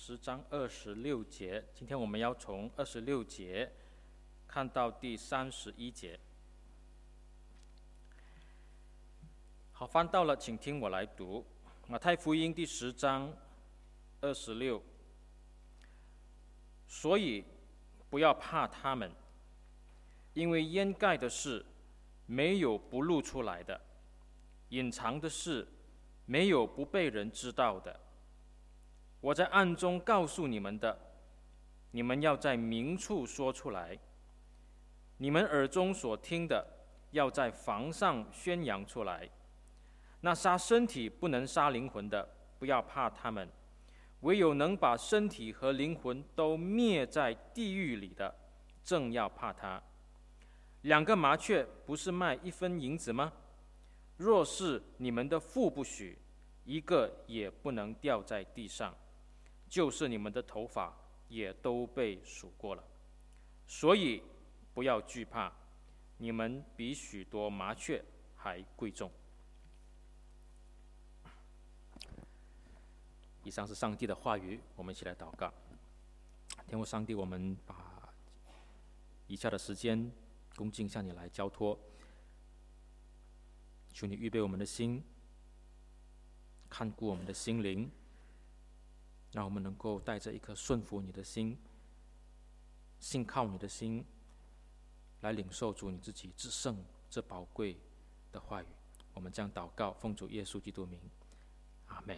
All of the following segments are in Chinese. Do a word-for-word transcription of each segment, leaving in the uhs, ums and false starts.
十章二十六节，今天我们要从二十六节看到第三十一节。好，翻到了，请听我来读。马太福音第十章二十六。所以不要怕他们，因为掩盖的事没有不露出来的，隐藏的事没有不被人知道的。我在暗中告诉你们的，你们要在明处说出来；你们耳中所听的，要在房上宣扬出来。那杀身体不能杀灵魂的，不要怕他们；唯有能把身体和灵魂都灭在地狱里的，正要怕他。两个麻雀不是卖一分银子吗？若是你们的父不许，一个也不能掉在地上。就是你们的头发也都被数过了，所以不要惧怕，你们比许多麻雀还贵重。以上是上帝的话语，我们一起来祷告。天父上帝，我们把以下的时间恭敬向你来交托，求你预备我们的心，看顾我们的心灵，让我们能够带着一颗顺服你的心、信靠你的心，来领受主你自己至圣、这宝贵的话语。我们这样祷告，奉主耶稣基督名，阿们。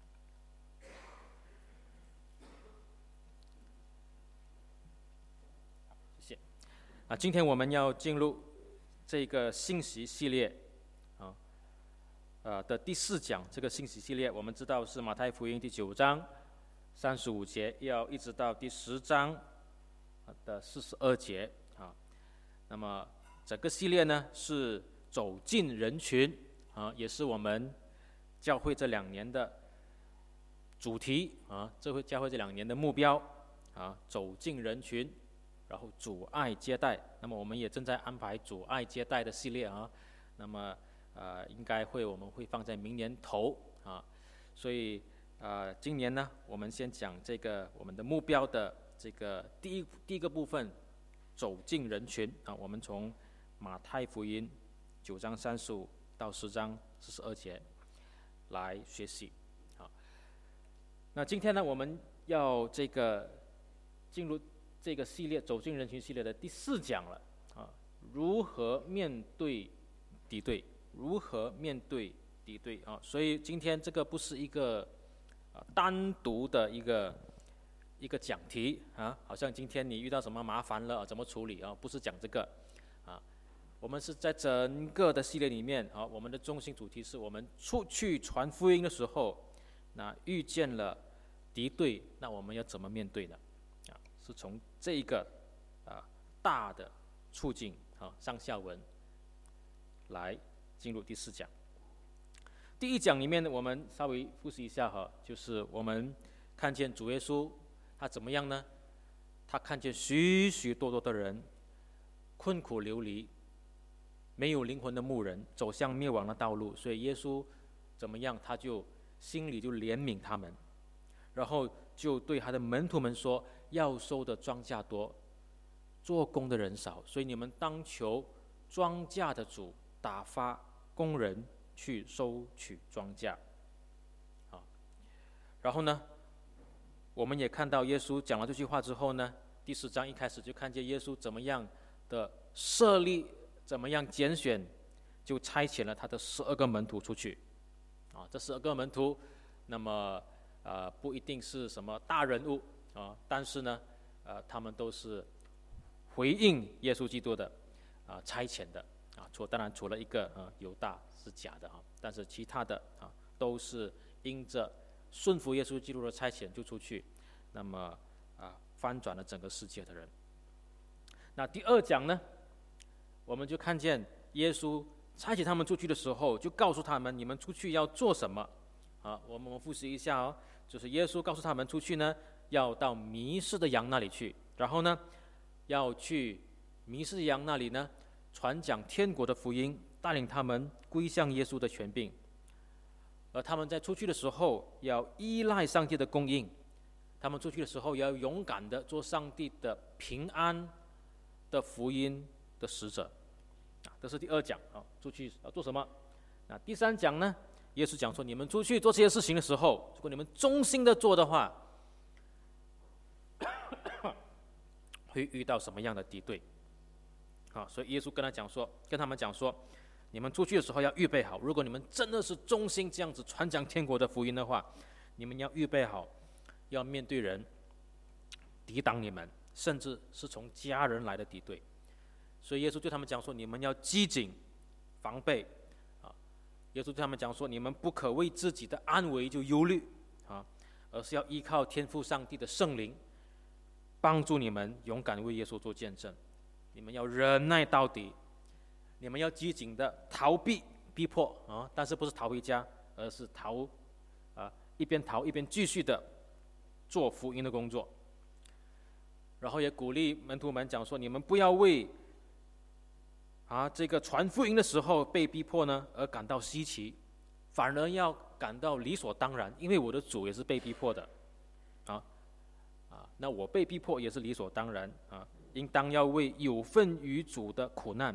谢谢。啊，今天我们要进入这个信息系列啊，呃的第四讲。这个信息系列，我们知道是马太福音第九章三十五节，要一直到第十章的四十二节啊。那么整个系列呢是走进人群啊，也是我们教会这两年的主题啊，这会教会这两年的目标啊，走进人群，然后主爱接待。那么我们也正在安排主爱接待的系列啊。那么呃，应该会我们会放在明年头啊，所以。呃，今年呢，我们先讲这个我们的目标的这个第一第一个部分，走进人群啊。我们从马太福音九章三十五到十章四十二节来学习啊。那今天呢，我们要这个进入这个系列走进人群系列的第四讲了啊，如何面对敌对，如何面对敌对啊。所以今天这个不是一个单独的一个一个讲题啊，好像今天你遇到什么麻烦了，怎么处理啊？不是讲这个啊，我们是在整个的系列里面啊，我们的中心主题是我们出去传福音的时候，那遇见了敌对，那我们要怎么面对呢？啊，是从这一个啊大的处境啊上下文来进入第四讲。第一讲里面呢，我们稍微复习一下哈，就是我们看见主耶稣他怎么样呢？他看见许许多多的人困苦流离，没有灵魂的牧人走向灭亡的道路，所以耶稣怎么样？他就心里就怜悯他们，然后就对他的门徒们说：要收的庄稼多，做工的人少，所以你们当求庄稼的主打发工人去收取庄稼，啊，然后呢，我们也看到耶稣讲了这句话之后呢，第四章一开始就看见耶稣怎么样的设立，怎么样拣选，就差遣了他的十二个门徒出去，啊，这十二个门徒，那么呃不一定是什么大人物啊，但是呢，呃他们都是回应耶稣基督的啊差遣的啊，除当然除了一个啊犹大是假的啊，但是其他的啊都是因着顺服耶稣基督的差遣就出去，那么啊翻转了整个世界的人。那第二讲呢，我们就看见耶稣差遣他们出去的时候，就告诉他们你们出去要做什么啊？我们复习一下哦，就是耶稣告诉他们出去呢，要到迷失的羊那里去，然后呢，要去迷失的羊那里呢，传讲天国的福音，带领他们归向耶稣的权柄。而他们在出去的时候，要依赖上帝的供应， 他们出去的时候要勇敢的做上帝的平安的福音的使者。这是第二讲啊，出去要做什么？那第三讲呢？耶稣讲说，你们出去做这些事情的时候，如果你们忠心的做的话，会遇到什么样的敌对？啊，所以耶稣跟他讲说，跟他们讲说，你们出去的时候要预备好。如果你们真的是忠心这样子传讲天国的福音的话，你们要预备好，要面对人抵挡你们，甚至是从家人来的敌对。所以耶稣对他们讲说，你们要机警防备啊。耶稣对他们讲说，你们不可为自己的安危就忧虑啊，而是要依靠天父上帝的圣灵，帮助你们勇敢为耶稣做见证。你们要忍耐到底，你们要机警的逃避逼迫啊，但是不是逃回家，而是逃啊，一边逃一边继续的做福音的工作。然后也鼓励门徒们讲说，你们不要为啊这个传福音的时候被逼迫呢而感到稀奇，反而要感到理所当然，因为我的主也是被逼迫的啊啊，那我被逼迫也是理所当然啊。应当要为有份于主的苦难、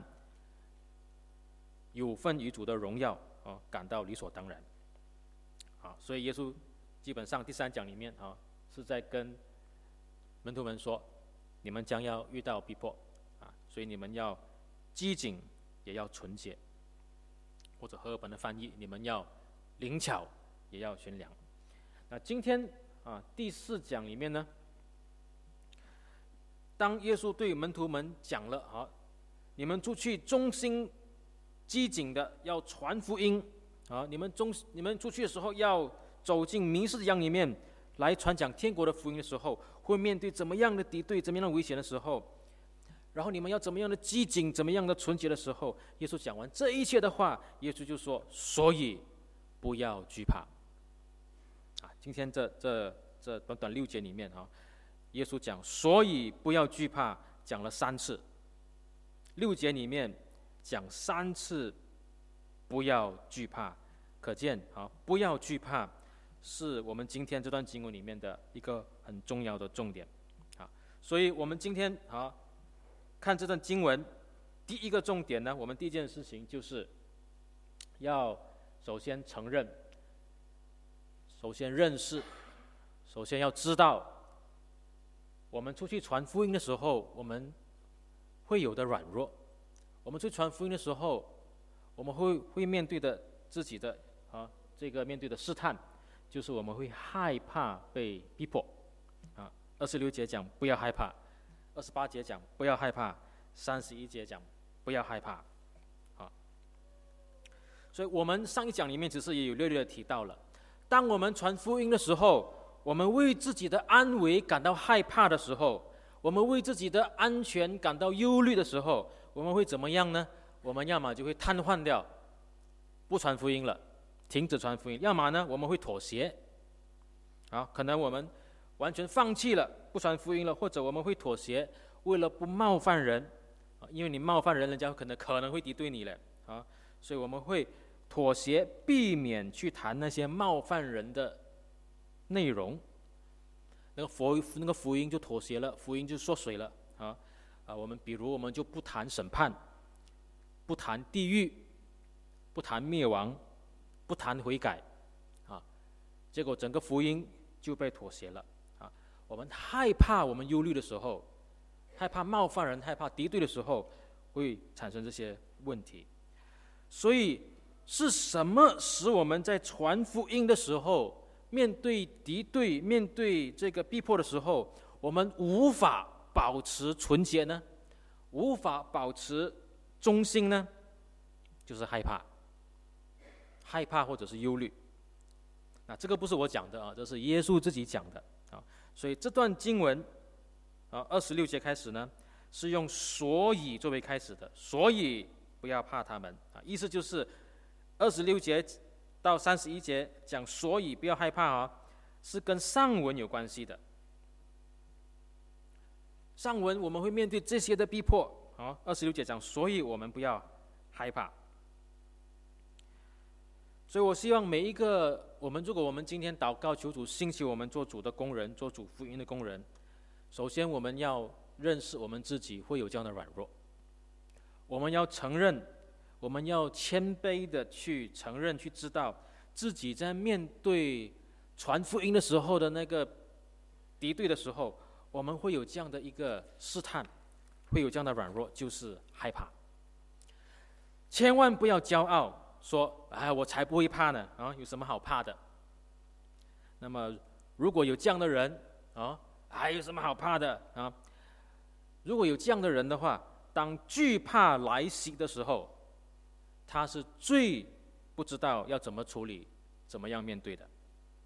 有份于主的荣耀啊感到理所当然。啊，所以耶稣基本上第三讲里面啊是在跟门徒们说，你们将要遇到逼迫啊，所以你们要机警，也要纯洁，或者和合本的翻译，你们要灵巧，也要悬梁。那今天啊第四讲里面呢，当耶稣对门徒们讲了啊，你们出去忠心机警的要传福音啊，你们忠你们出去的时候要走进迷失的羊里面来传讲天国的福音的时候，会面对怎么样的敌对、怎么样的危险的时候，然后你们要怎么样的机警、怎么样的纯洁的时候，耶稣讲完这一切的话，耶稣就说：所以不要惧怕。啊，今天这这这短短六节里面啊，耶稣讲所以不要惧怕，讲了三次。六节里面讲三次不要惧怕，可见啊，不要惧怕是我们今天这段经文里面的一个很重要的重点。啊，所以我们今天啊看这段经文，第一个重点呢，我们第一件事情就是要首先承认，首先认识，首先要知道，我们出去传福音的时候，我们会有的软弱。我们去传福音的时候，我们会会面对的自己的啊这个面对的试探，就是我们会害怕被逼迫。啊，二十六节讲不要害怕，二十八节讲不要害怕，三十一节讲不要害怕。啊，所以我们上一讲里面其实也有略略的提到了，当我们传福音的时候，我们为自己的安危感到害怕的时候，我们为自己的安全感到忧虑的时候，我们会怎么样呢？我们要么就会瘫痪掉，不传福音了，停止传福音；要么呢，我们会妥协，啊，可能我们完全放弃了，不传福音了，或者我们会妥协，为了不冒犯人，啊，因为你冒犯人，人家可能可能会敌对你了，啊，所以我们会妥协，避免去谈那些冒犯人的内容。那个福那个福音就妥协了，福音就缩水了啊啊！我们比如我们就不谈审判，不谈地狱，不谈灭亡，不谈悔改，啊，结果整个福音就被妥协了啊！我们害怕，我们忧虑的时候，害怕冒犯人，害怕敌对的时候，会产生这些问题。所以是什么使我们在传福音的时候，面对敌对、面对这个逼迫的时候，我们无法保持纯洁呢？无法保持忠心呢？就是害怕，害怕或者是忧虑。那这个不是我讲的啊，这是耶稣自己讲的啊。所以这段经文啊，二十六节开始呢，是用所以作为开始的，所以不要怕他们啊，意思就是二十六节到三十一节讲，所以不要害怕啊，是跟上文有关系的。上文我们会面对这些的逼迫啊，二十六节讲，所以我们不要害怕。 所以我希望每一个我们，如果我们今天祷告求主兴起我们做主的工人，做主福音的工人，首先我们要认识我们自己会有这样的软弱，我们要承认，我们要谦卑的去承认，去知道自己在面对传福音的时候的那个敌对的时候，我们会有这样的一个试探，会有这样的软弱，就是害怕。千万不要骄傲，说：“哎，我才不会怕呢！啊，有什么好怕的？”那么，如果有这样的人啊，还有什么好怕的啊？如果有这样的人的话，当惧怕来袭的时候，他是最不知道要怎么处理，怎么样面对的。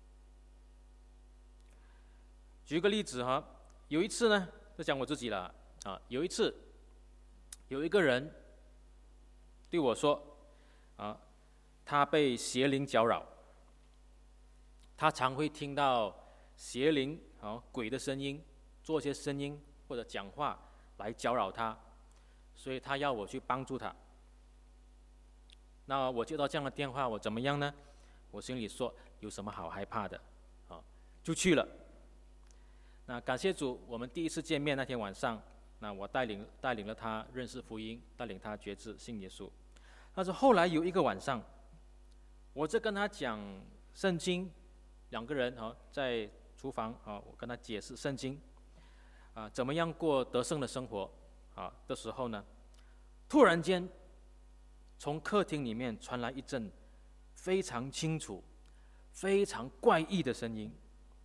举个例子哈，有一次呢，就讲我自己了啊。有一次，有一个人对我说啊，他被邪灵搅扰，他常会听到邪灵啊、鬼的声音，做些声音或者讲话来搅扰他，所以他要我去帮助他。那我接到这样的电话，我怎么样呢？我心里说有什么好害怕的啊，就去了。那感谢主，我们第一次见面那天晚上，那我带领带领了他认识福音，带领他决志信耶稣。但是后来有一个晚上，我在跟他讲圣经，两个人啊在厨房啊，我跟他解释圣经啊，怎么样过得胜的生活啊的时候呢，突然间从客厅里面传来一阵非常清楚、非常怪异的声音，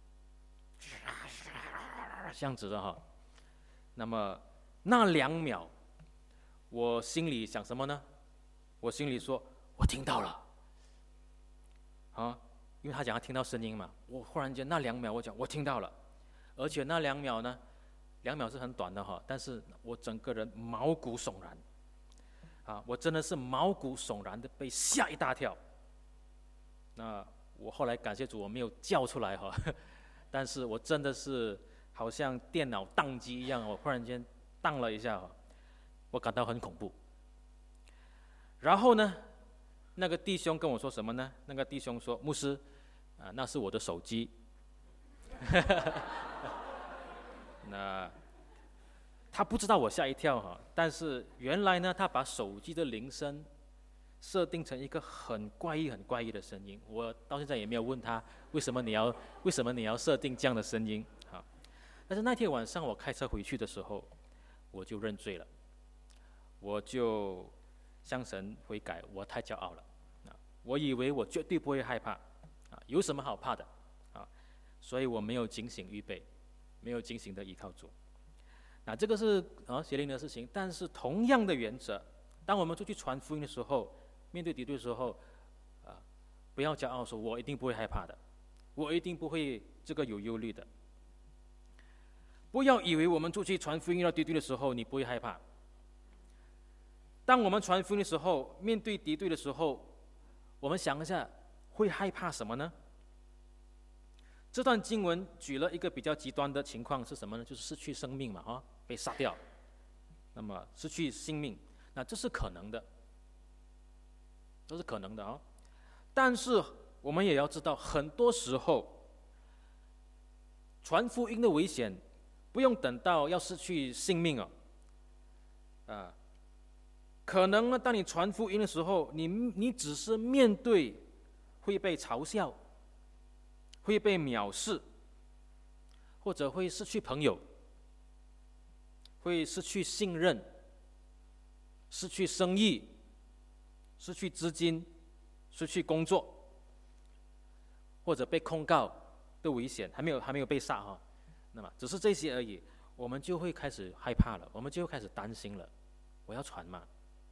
这样子的哈。那么那两秒，我心里想什么呢？我心里说，我听到了，啊，因为他讲他听到声音嘛。我忽然间那两秒，我讲我听到了，而且那两秒呢，两秒是很短的哈，但是我整个人毛骨悚然，啊，我真的是毛骨悚然的被吓一大跳。那我后来感谢主，我没有叫出来哈，但是我真的是好像电脑宕机一样，我忽然间宕了一下哈，我感到很恐怖。然后呢，那个弟兄跟我说什么呢？那个弟兄说：“牧师，啊，那是我的手机。”那他不知道我吓一跳哈，但是原来呢，他把手机的铃声设定成一个很怪异、很怪异的声音。我到现在也没有问他为什么你要为什么你要设定这样的声音啊？但是那天晚上我开车回去的时候，我就认罪了，我就向神悔改，我太骄傲了啊！我以为我绝对不会害怕啊，有什么好怕的啊？所以我没有警醒预备，没有警醒的依靠主。那这个是啊邪灵的事情，但是同样的原则，当我们出去传福音的时候，面对敌对的时候，啊，不要骄傲说我一定不会害怕的，我一定不会这个有忧虑的。不要以为我们出去传福音到敌对的时候，你不会害怕。当我们传福音的时候，面对敌对的时候，我们想一下，会害怕什么呢？这段经文举了一个比较极端的情况是什么呢？就是失去生命嘛，啊，被杀掉，那么失去性命，那这是可能的，这是可能的啊。但是我们也要知道，很多时候传福音的危险，不用等到要失去性命哦，啊。可能呢，当你传福音的时候，你你只是面对会被嘲笑，会被藐视，或者会失去朋友，会失去信任，失去生意，失去资金，失去工作，或者被控告的危险，还没有还没有被杀哈，那么只是这些而已，我们就会开始害怕了，我们就会开始担心了，我要传吗？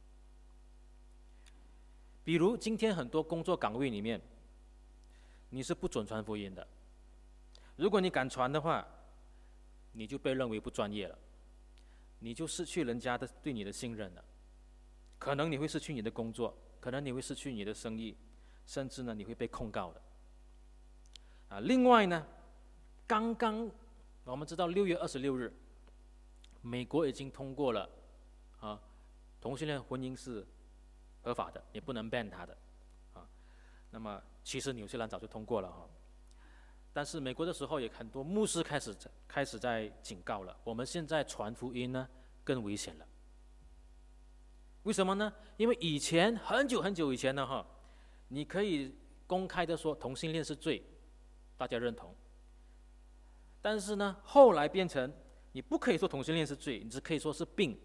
比如今天很多工作岗位里面，你是不准传福音的。如果你敢传的话，你就被认为不专业了，你就失去人家的对你的信任了。可能你会失去你的工作，可能你会失去你的生意，甚至呢你会被控告的。啊，另外呢，刚刚我们知道六月二十六日，美国已经通过了啊，同性恋婚姻是合法的，也不能 ban 他的，啊， 那么其实纽西兰早就通过了哈，但是美国的时候也很多牧师开始开始在警告了，我们现在传福音呢更危险了。为什么呢？因为以前很久很久以前呢哈，你可以公开的说同性恋是罪，大家认同。但是呢，后来变成你不可以说同性恋是罪，你只可以说是病。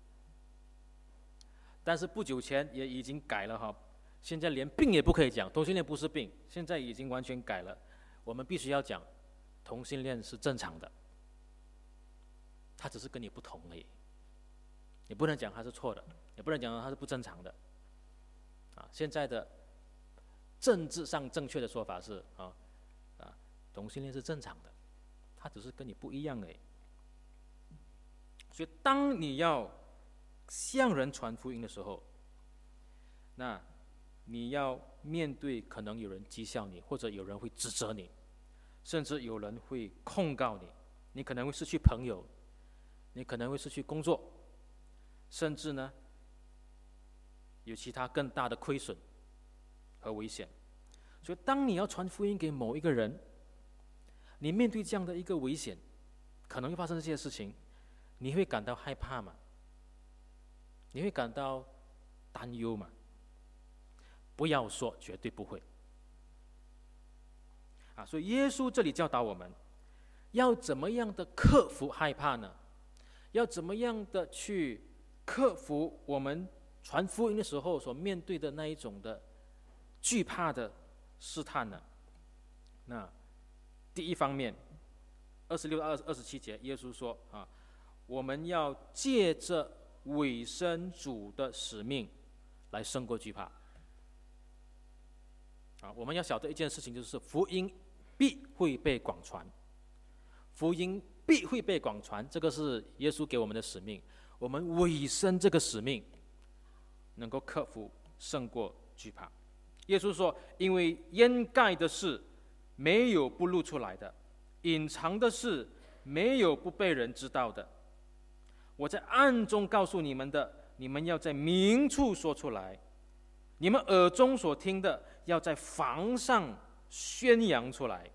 但是不久前也已经改了哈，现在连病也不可以讲，同性恋不是病，现在已经完全改了。我们必须要讲，同性恋是正常的，他只是跟你不同而已。你不能讲他是错的，也不能讲他是不正常的。啊，现在的政治上正确的说法是啊啊，同性恋是正常的，他只是跟你不一样而已。所以，当你要向人传福音的时候，那你要面对可能有人讥笑你，或者有人会指责你，甚至有人会控告你，你可能会失去朋友，你可能会失去工作，甚至呢有其他更大的亏损和危险。所以当你要传福音给某一个人，你面对这样的一个危险，可能会发生这些事情，你会感到害怕吗？你会感到担忧吗？不要说，绝对不会。啊，所以耶稣这里教导我们，要怎么样的克服害怕呢？要怎么样的去克服我们传福音的时候所面对的那一种的惧怕的试探呢？那第一方面，二十六到二十七节，耶稣说啊，我们要借着委身主的使命来胜过惧怕。啊，我们要晓得一件事情，就是福音必会被广传，福音必会被广传，这个是耶稣给我们的使命。我们委身这个使命，能够克服胜过惧怕。耶稣说：“因为掩盖的事没有不露出来的，隐藏的事没有不被人知道的。我在暗中告诉你们的，你们要在明处说出来；你们耳中所听的，要在房上宣扬出来。”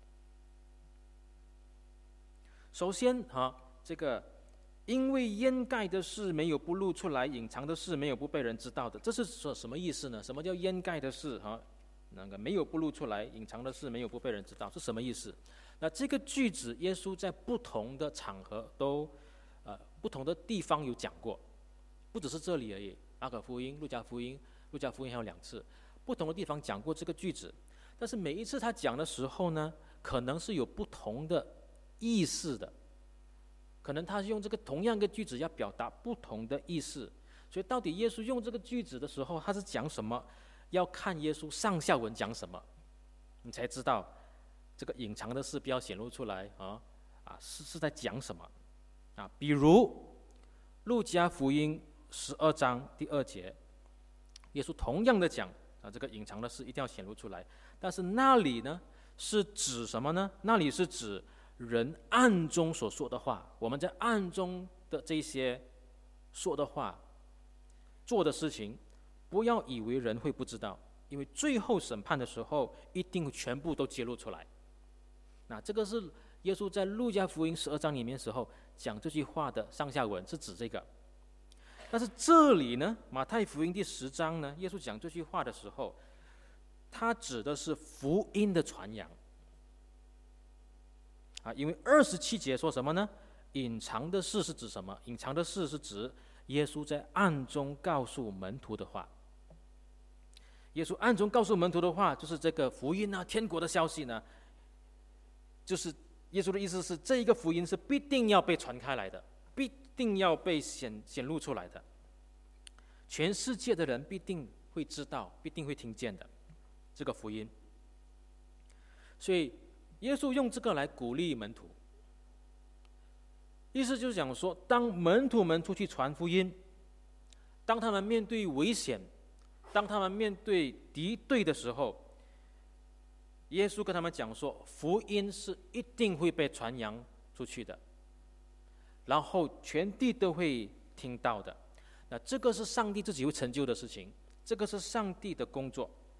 首先啊，这个因为掩盖的事没有不露出来，隐藏的事没有不被人知道的，这是说什么意思呢？什么叫掩盖的事啊？那个没有不露出来，隐藏的事没有不被人知道，是什么意思？那这个句子，耶稣在不同的场合都呃不同的地方有讲过，不只是这里而已。马可福音、路加福音、路加福音还有两次，不同的地方讲过这个句子。但是每一次他讲的时候呢，可能是有不同的意思的，可能他用这个同样的句子要表达不同的意思。所以到底耶稣用这个句子的时候，他是讲什么？要看耶稣上下文讲什么，你才知道这个隐藏的事不要显露出来啊啊是是在讲什么啊？比如路加福音十二章第二节，耶稣同样的讲啊，这个隐藏的事一定要显露出来。但是那里呢是指什么呢？那里是指人暗中所说的话，我们在暗中的这些说的话、做的事情，不要以为人会不知道，因为最后审判的时候，一定全部都揭露出来。那这个是耶稣在路加福音十二章里面时候讲这句话的上下文，是指这个。但是这里呢，马太福音第十章呢，耶稣讲这句话的时候，他指的是福音的传扬。啊，因为二十七节说什么呢？隐藏的事是指什么？隐藏的事是指耶稣在暗中告诉门徒的话。耶稣暗中告诉门徒的话，就是这个福音啊，天国的消息呢，就是耶稣的意思是，这一个福音是必定要被传开来的，必定要被显显露出来的，全世界的人必定会知道，必定会听见的这个福音。所以耶稣用这个来鼓励门徒，意思就是讲说，当门徒们出去传福音，当他们面对危险，当他们面对敌对的时候，耶稣跟他们讲说，福音是一定会被传扬出去的，然后全地都会听到的。那这个是上帝自己会成就的事情，这个是上帝的工作。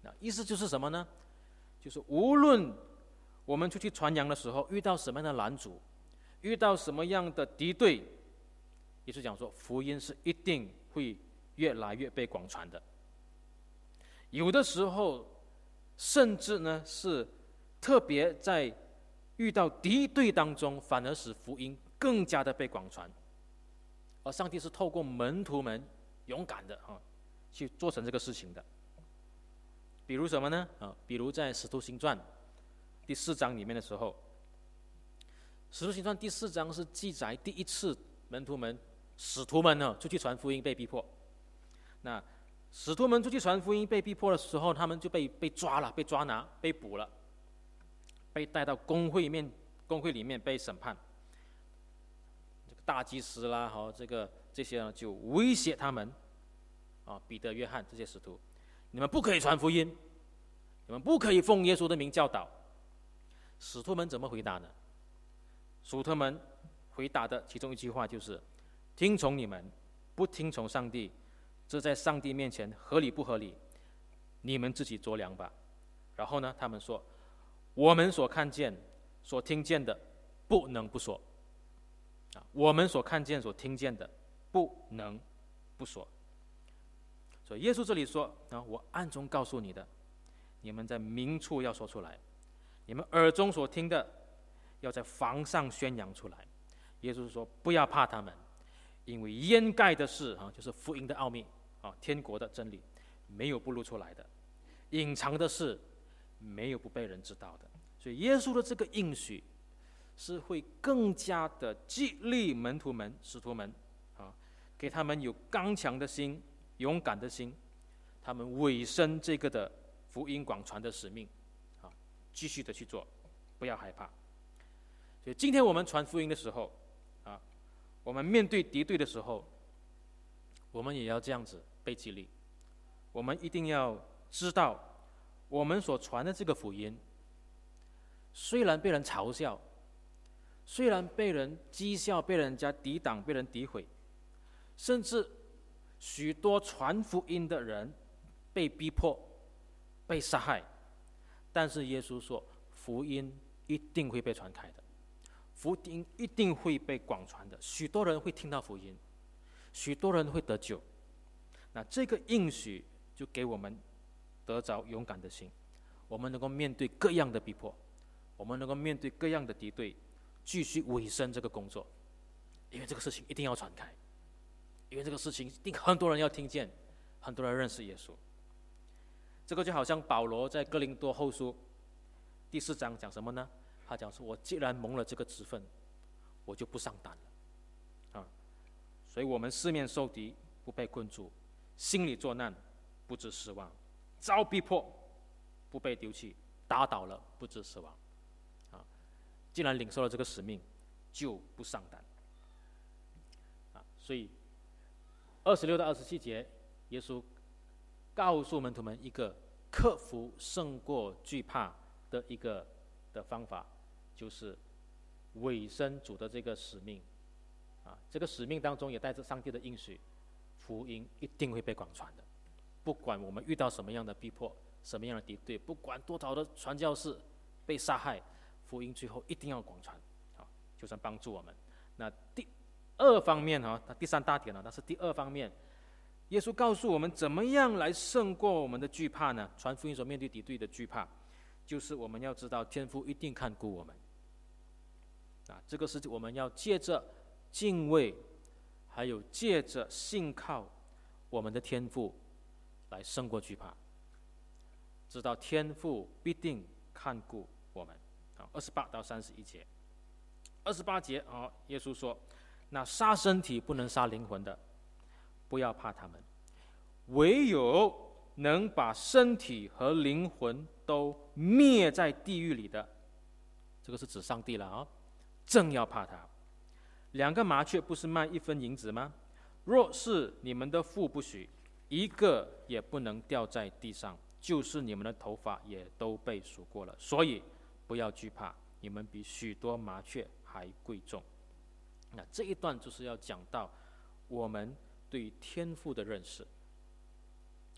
意思就是什么呢？就是无论我们出去传扬的时候遇到什么样的拦阻，遇到什么样的敌对，耶稣讲说，福音是一定会越来越被广传的。有的时候，甚至呢是特别在遇到敌对当中，反而使福音更加的被广传。而上帝是透过门徒们勇敢的啊，去做成这个事情的。比如什么呢？啊，比如在《使徒行传》第四章里面的时候，《使徒行传》第四章是记载第一次门徒们、使徒们呢出去传福音被逼迫。那使徒们出去传福音被逼迫的时候，他们就被被抓了、被抓拿、被捕了，被带到公会面、公会里面被审判。这个大祭司啦，哈，这个这些呢就威胁他们，啊，彼得、约翰这些使徒，你们不可以传福音，你们不可以奉耶稣的名教导。使徒们怎么回答呢？使徒们回答的其中一句话就是：听从你们，不听从上帝，这在上帝面前合理不合理？你们自己酌量吧。然后呢，他们说：我们所看见、所听见的，不能不说。啊，我们所看见、所听见的，不能不说。所以耶稣这里说：啊，我暗中告诉你的，你们在明处要说出来；你们耳中所听的，要在房上宣扬出来。耶稣说：不要怕他们，因为掩盖的事啊，就是福音的奥秘啊，天国的真理，没有不露出来的；隐藏的事，没有不被人知道的。所以耶稣的这个应许，是会更加的激励门徒们、使徒们啊，给他们有刚强的心、勇敢的心，他们委身这个的福音广传的使命啊，继续的去做，不要害怕。所以今天我们传福音的时候啊，我们面对敌对的时候，我们也要这样子被激励。我们一定要知道，我们所传的这个福音，虽然被人嘲笑，虽然被人讥笑、被人家抵挡、被人诋毁，甚至许多传福音的人被逼迫、被杀害，但是耶稣说，福音一定会被传开的，福音一定会被广传的，许多人会听到福音，许多人会得救。那这个应许就给我们得着勇敢的心，我们能够面对各样的逼迫，我们能够面对各样的敌对，继续委身这个工作，因为这个事情一定要传开，因为这个事情一定很多人要听见，很多人认识耶稣。这个就好像保罗在哥林多后书第四章讲什么呢？他讲说：我既然蒙了这个职分，我就不上当了啊！所以我们四面受敌，不被困住；心里作难，不知失望；遭逼迫，不被丢弃；打倒了，不知失望。啊！既然领受了这个使命，就不上当。啊！所以二十六到二十七节，耶稣告诉门徒们一个克服胜过惧怕的一个的方法，就是委身主的这个使命啊，这个使命当中也带着上帝的应许，福音一定会被广传的。不管我们遇到什么样的逼迫、什么样的敌对，不管多少的传教士被杀害，福音最后一定要广传啊，就算帮助我们。那第二方面啊，第三大点呢，那是第二方面。耶稣告诉我们怎么样来胜过我们的惧怕呢？传福音所面对敌对的惧怕，就是我们要知道天父一定看顾我们。啊，这个是我们要借着敬畏，还有借着信靠我们的天父来胜过惧怕。知道天父必定看顾我们。啊，二十八到三十一节，二十八节啊，耶稣说：那杀身体不能杀灵魂的，不要怕他们，唯有能把身体和灵魂都灭在地狱里的，这个是指上帝了啊，正要怕他。两个麻雀不是卖一分银子吗？若是你们的父不许，一个也不能掉在地上，就是你们的头发也都被数过了。所以不要惧怕，你们比许多麻雀还贵重。那这一段就是要讲到我们对天父的认识。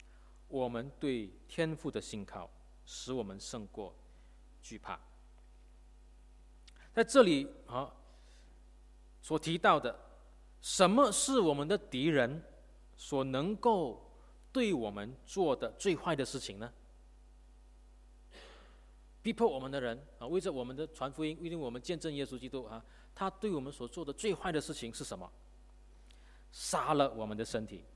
我们对天父的信靠，使我们胜过惧怕。在这里啊，所提到的，什么是我们的敌人所能够对我们做的最坏的事情呢？逼迫我们的人啊，为着我们的传福音，为着我们见证耶稣基督啊，他对我们所做的最坏的事情是什么？杀了我们的身体。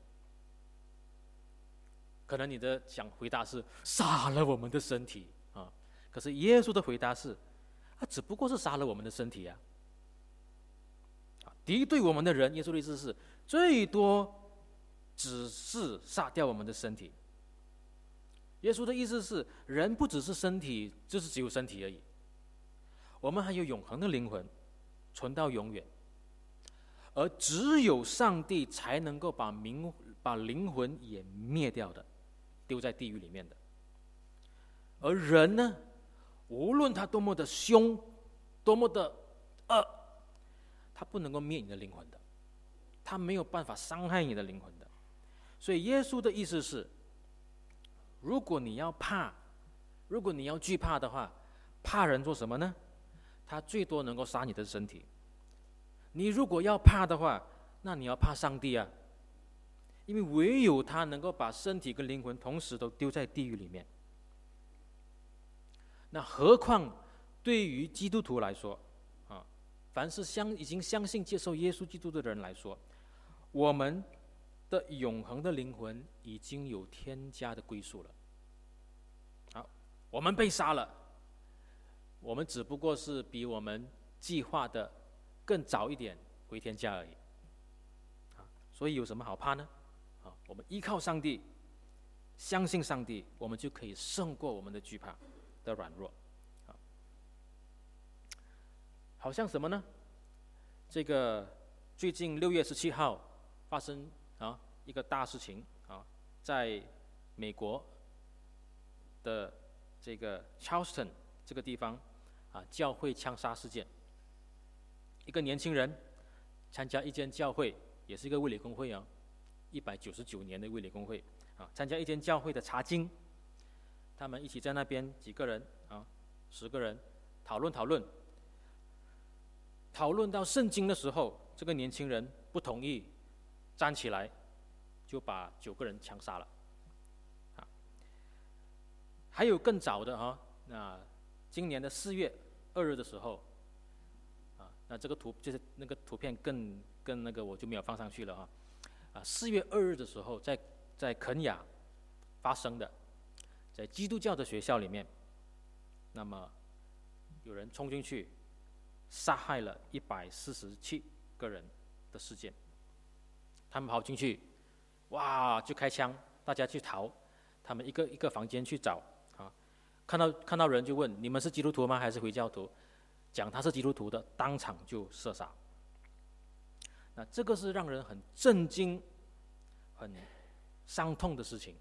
可能你的想回答是杀了我们的身体啊，可是耶稣的回答是，啊，只不过是杀了我们的身体啊。敌对我们的人，耶稣的意思是最多只是杀掉我们的身体。耶稣的意思是，人不只是身体，就是只有身体而已，我们还有永恒的灵魂，存到永远。而只有上帝才能够把灵把灵魂也灭掉的，丢在地狱里面的。而人呢，无论他多么的凶，多么的恶，他不能够灭你的灵魂的，他没有办法伤害你的灵魂的。所以耶稣的意思是，如果你要怕，如果你要惧怕的话，怕人做什么呢？他最多能够杀你的身体。你如果要怕的话，那你要怕上帝啊，因为唯有他能够把身体跟灵魂同时都丢在地狱里面。那何况对于基督徒来说啊，凡是相已经相信接受耶稣基督的人来说，我们的永恒的灵魂已经有天家的归属了。好，我们被杀了，我们只不过是比我们计划的更早一点回天家而已。所以有什么好怕呢？我们依靠上帝，相信上帝，我们就可以胜过我们的惧怕的软弱。好像什么呢？这个最近六月十七号发生啊一个大事情啊，在美国的这个 Charleston 这个地方啊，教会枪杀事件。一个年轻人参加一间教会，也是一个卫理公会啊，一百九十九年的卫理公会啊，参加一间教会的查经，他们一起在那边几个人啊，十个人讨论讨论。讨论到圣经的时候，这个年轻人不同意，站起来就把九个人枪杀了。啊，还有更早的哈，那今年的四月二日的时候，啊，那这个图就是那个图片更更那个我就没有放上去了哈。啊，四月二日的时候，在在肯亚发生的，在基督教的学校里面，那么有人冲进去。杀害了一百四十七个人的事件，他们跑进去，哇，就开枪，大家去逃，他们一个一个房间去找啊，看到看到人就问：你们是基督徒吗？还是回教徒？讲他是基督徒的，当场就射杀。那这个是让人很震惊、很伤痛的事情。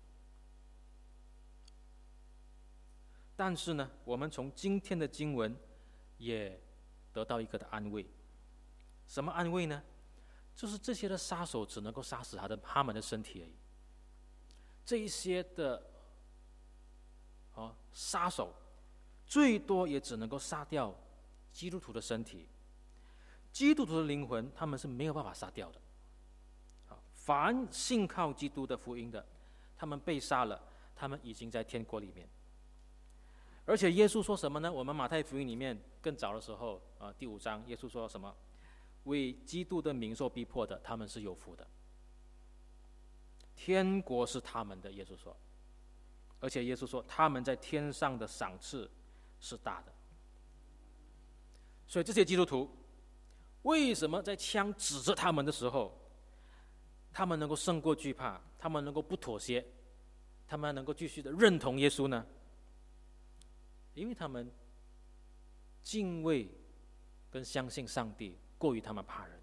但是呢，我们从今天的经文也得到一个的安慰。什么安慰呢？就是这些的杀手只能够杀死他的他们的身体而已。这一些的哦杀手，最多也只能够杀掉基督徒的身体，基督徒的灵魂他们是没有办法杀掉的。凡信靠基督的福音的，他们被杀了，他们已经在天国里面。而且耶稣说什么呢？我们马太福音里面更早的时候啊，第五章，耶稣说什么？为基督的名受逼迫的，他们是有福的，天国是他们的。耶稣说，而且耶稣说他们在天上的赏赐是大的。所以这些基督徒为什么在枪指着他们的时候，他们能够胜过惧怕，他们能够不妥协，他们能够继续的认同耶稣呢？因为他们敬畏跟相信上帝过于他们怕人。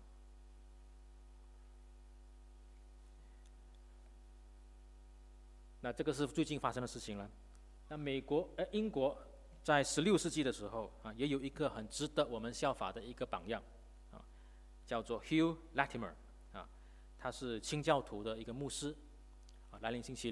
那这个是最近发生的事情了。那美国呃英国在十六世纪的时候啊，也有一个很值得我们效法的一个榜样啊，叫做 Hugh Latimer 啊，他是清教徒的一个牧师啊，来临星期六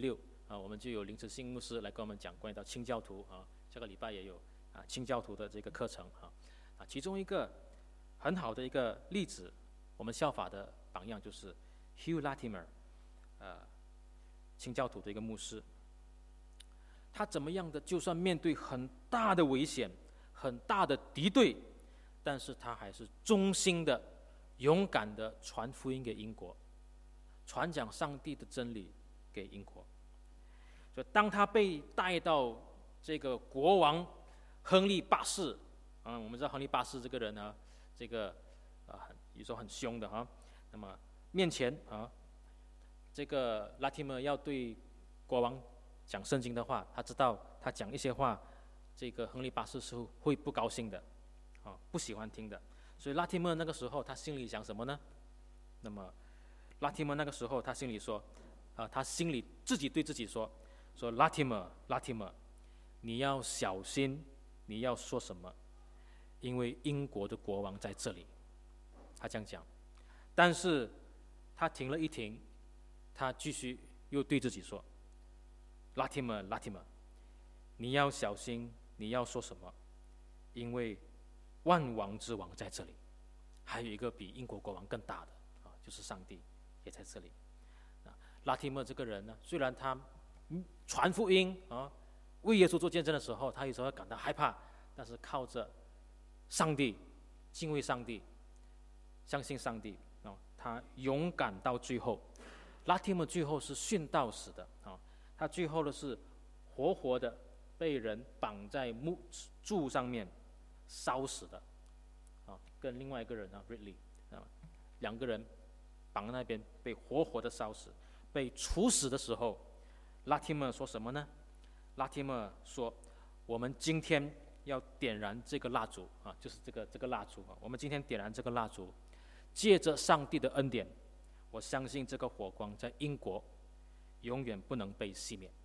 啊，我们就有林慈信牧师来跟我们讲关于到清教徒啊，下个礼拜也有啊清教徒的这个课程啊，啊，其中一个很好的一个例子，我们效法的榜样就是 Hugh Latimer， 呃，清教徒的一个牧师，他怎么样的，就算面对很大的危险、很大的敌对，但是他还是忠心的、勇敢的传福音给英国，传讲上帝的真理给英国。所以当他被带到这个国王亨利八世，啊，我们知道亨利八世这个人呢，这个啊很有时候很凶的哈，那么面前啊，这个拉提摩要对国王讲圣经的话，他知道他讲一些话，这个亨利八世是会不高兴的，啊，不喜欢听的。所以拉提摩那个时候他心里想什么呢？那么拉提摩那个时候他心里说，啊，他心里自己对自己说，说拉提摩，拉提摩，你要小心，你要说什么，因为英国的国王在这里。他这样讲，但是他停了一停，他继续又对自己说，拉提摩，拉提摩，你要小心，你要说什么，因为万王之王在这里，还有一个比英国国王更大的啊，就是上帝也在这里。啊，拉提摩这个人呢，虽然他传福音啊，为耶稣做见证的时候，他有时候感到害怕，但是靠着上帝，敬畏上帝，相信上帝啊，他勇敢到最后。拉提摩最后是殉道死的啊，他最后的是活活的被人绑在木柱上面烧死的啊，跟另外一个人啊 Ridley 啊，两个人绑在那边被活活的烧死。被处死的时候，拉提摩说什么呢？拉提摩说：“我们今天要点燃这个蜡烛啊，就是这个这个蜡烛啊，我们今天点燃这个蜡烛，借着上帝的恩典，我相信这个火光在英国永远不能被熄灭。”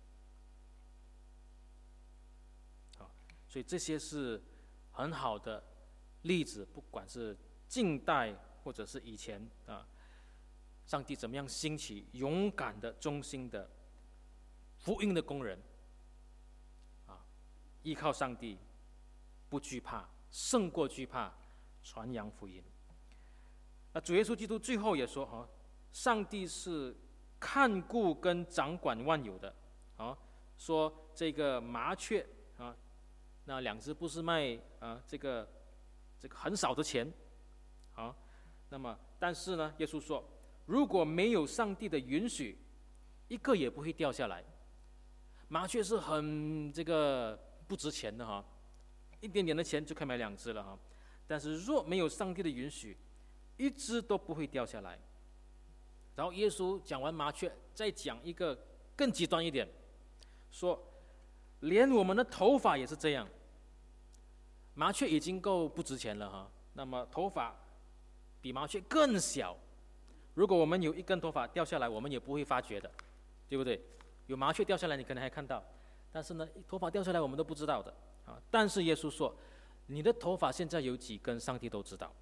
啊，所以这些是很好的例子，不管是近代或者是以前啊，上帝怎么样兴起勇敢的、忠心的福音的工人，啊，依靠上帝，不惧怕，胜过惧怕，传扬福音。那主耶稣基督最后也说啊，上帝是看顾跟掌管万有的啊，说这个麻雀啊，那两只不是卖啊这个这个很少的钱啊，那么但是呢，耶稣说，如果没有上帝的允许，一个也不会掉下来。麻雀是很这个不值钱的哈，一点点的钱就可以买两只了哈。但是若没有上帝的允许，一只都不会掉下来。然后耶稣讲完麻雀，再讲一个更极端一点，说连我们的头发也是这样。麻雀已经够不值钱了哈，那么头发比麻雀更小。如果我们有一根头发掉下来，我们也不会发觉的，对不对？有麻雀掉下来，你可能还看到，但是呢，头发掉下来我们都不知道的啊。但是耶稣说，你的头发现在有几根，上帝都知道。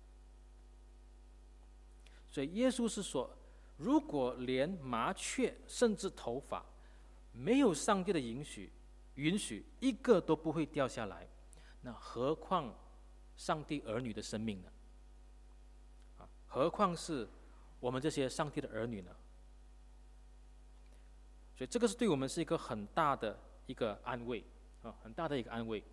所以耶稣是说，如果连麻雀甚至头发没有上帝的允许，允许一个都不会掉下来，那何况上帝儿女的生命呢？啊，何况是我们这些上帝的儿女呢？所以这个是对我们是一个很大的一个安慰啊，很大的一个安慰。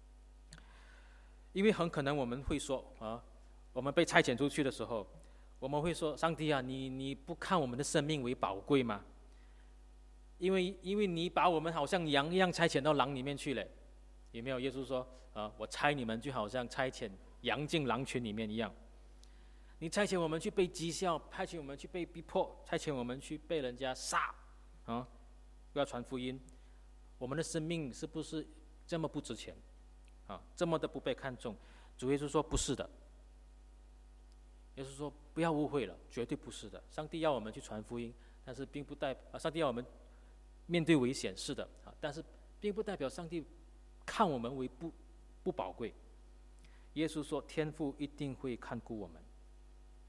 因为很可能我们会说啊，我们被差遣出去的时候，我们会说，上帝啊，你你不看我们的生命为宝贵吗？因为因为你把我们好像羊一样差遣到狼里面去了，有没有？耶稣说啊，我差你们就好像差遣羊进狼群里面一样。你差遣我们去被讥笑，差遣我们去被逼迫，差遣我们去被人家杀，啊，要传福音，我们的生命是不是这么不值钱？啊，这么的不被看重？主耶稣说不是的。耶稣说不要误会了，绝对不是的。上帝要我们去传福音，但是并不代啊，上帝要我们面对危险，是的啊，但是并不代表上帝看我们为不不宝贵。耶稣说，天父一定会看顾我们。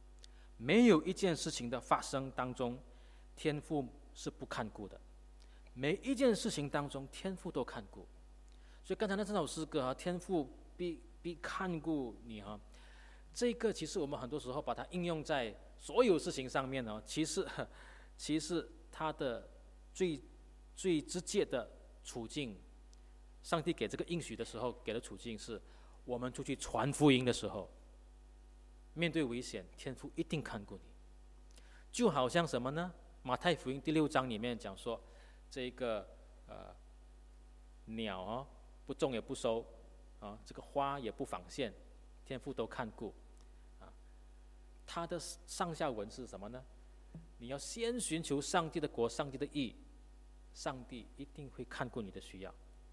没有一件事情的发生当中，天父是不看顾的。 每一件事情当中，天父都看顾。所以刚才那这首诗歌啊，天父必必看顾你啊，这个其实我们很多时候把它应用在所有事情上面呢，其实其实它的最最直接的处境，上帝给这个应许的时候给的处境是，我们出去传福音的时候，面对危险，天父一定看顾你。就好像什么呢？马太福音第六章里面讲说，这个呃鸟哦，不种也不收啊，这个花也不纺线，天父都看顾啊。它的上下文是什么呢？你要先寻求上帝的国，上帝的义，上帝一定会看顾你的需要。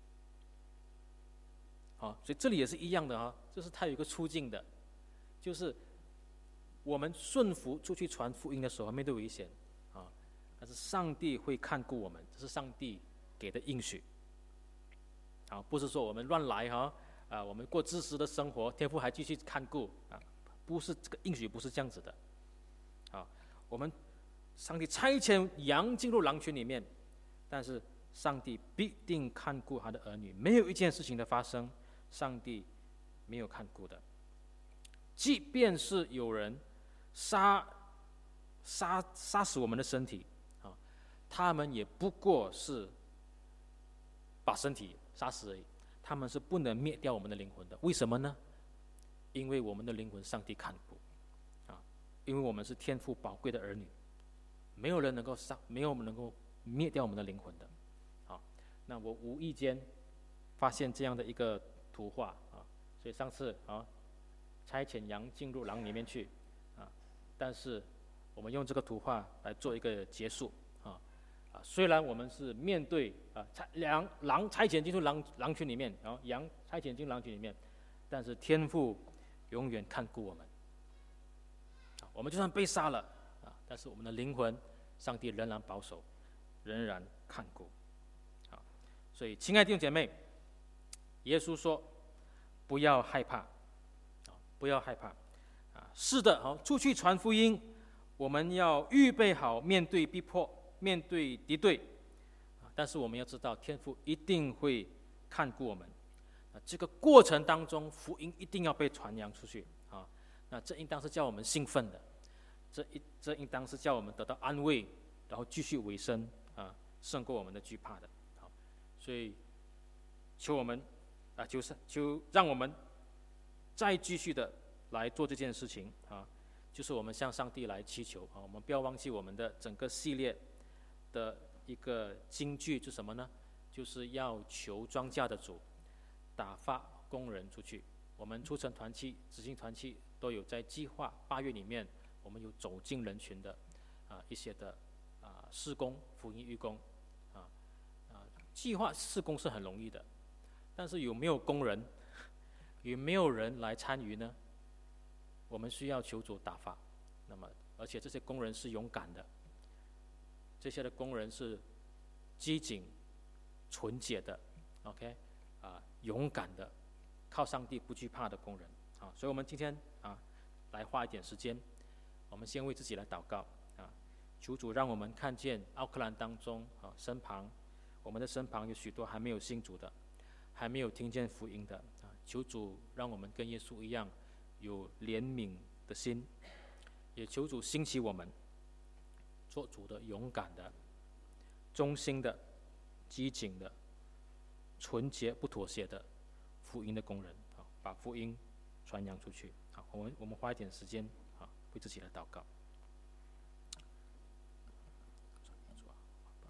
啊，所以这里也是一样的啊，就是它有一个促进的，就是我们顺服出去传福音的时候，面对危险啊，但是上帝会看顾我们，这是上帝给的应许。啊，不是说我们乱来哈，啊，我们过自私的生活，天父还继续看顾啊，不是这个应许不是这样子的。啊，我们上帝差遣羊进入狼群里面，但是上帝必定看顾他的儿女，没有一件事情的发生，上帝没有看顾的。即便是有人杀杀杀死我们的身体啊，他们也不过是把身体杀死而已，他们是不能灭掉我们的灵魂的。为什么呢？因为我们的灵魂上帝看顾啊，因为我们是天父宝贵的儿女，没有人能够杀，没有人能够灭掉我们的灵魂的。啊，那我无意间发现这样的一个图画啊，所以上次啊差遣羊进入狼里面去啊，但是我们用这个图画来做一个结束啊啊，虽然我们是面对啊羊狼差遣进入狼狼群里面，然后羊差遣进狼群里面，但是天父永远看顾我们。啊，我们就算被杀了啊，但是我们的灵魂，上帝仍然保守，仍然看顾。啊，所以亲爱的弟兄姐妹，耶稣说不要害怕。不要害怕，啊，是的，好，出去传福音，我们要预备好面对逼迫，面对敌对，啊，但是我们要知道，天父一定会看顾我们，啊，这个过程当中，福音一定要被传扬出去，啊，那这应当是叫我们兴奋的，这一这应当是叫我们得到安慰，然后继续维生，啊，胜过我们的惧怕的，好，所以求我们，啊，就是求让我们再继续的来做这件事情啊，就是我们向上帝来祈求啊，我们不要忘记我们的整个系列的一个金句是什么呢？就是要求庄稼的主打发工人出去。我们出城团契、执行团契都有在计划八月里面，我们有走进人群的啊一些的啊事工、福音义工啊啊，计划事工是很容易的，但是有没有工人？有没有人来参与呢？我们需要求主打发。那么，而且这些工人是勇敢的，这些的工人是机警、纯洁的 ，OK， 啊，勇敢的，靠上帝不惧怕的工人啊。所以我们今天啊，来花一点时间，我们先为自己来祷告啊，求主让我们看见奥克兰当中啊身旁，我们的身旁有许多还没有信主的，还没有听见福音的。求主让我们跟耶稣一样有怜悯的心，也求主兴起我们做主的勇敢的、忠心的、机警的、纯洁不妥协的福音的工人，把福音传扬出去。好，我们我们花一点时间啊，为自己来祷告。